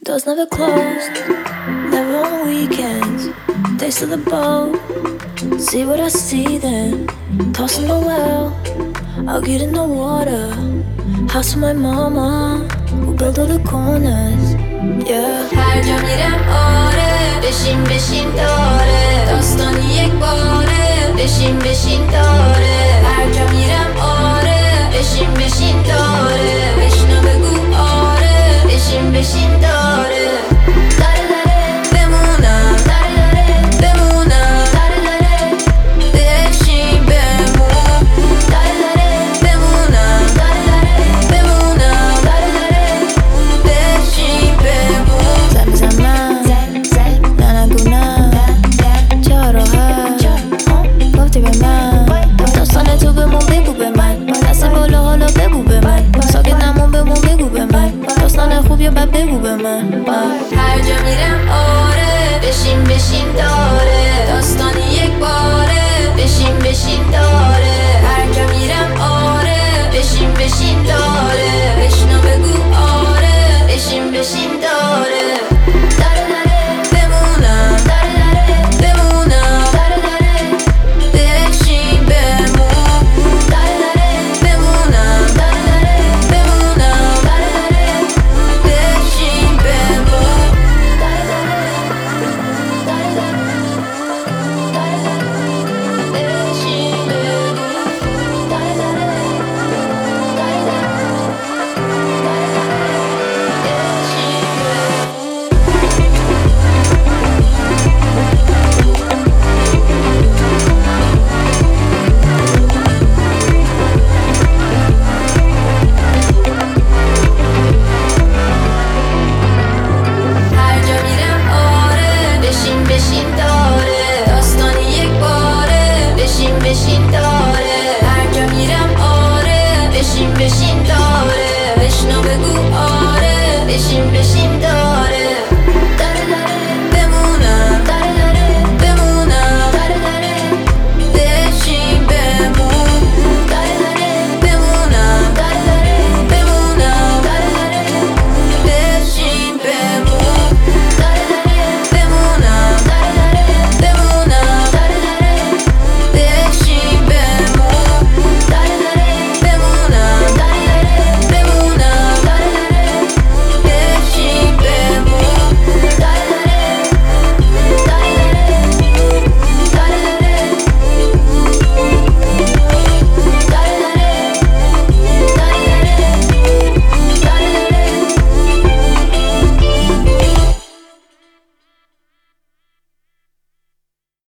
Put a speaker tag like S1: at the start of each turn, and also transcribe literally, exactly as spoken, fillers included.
S1: Doors never closed, never on weekends. Taste of the boat, see what I see then. Tossing the well, I'll get in the water. House of my mama, who built all the corners. Yeah.
S2: هر جا میرم آره بشین بشین داره داستانی یک باره بشین بشین داره هر جا میرم آره بشین بشین داره بشنو بگو آره بشین بشین داره داره داره بمونم داره داره بمونم داره داره بشین بمون داره داره بمونم داره داره بمونم داره داره بشین بمون
S1: زن زن من نه نگو نه چه راحت گفتی به من داستان تو بمون بگو به من دست بالا حالا بگو به من ساکت نمون بمون بگو به من داستان خوب یا بد بگو به من
S2: هر جا میرم آره بشین بشین داره داستانی یک باره بشین بشین داره هر جا میرم آره بشین بشین داره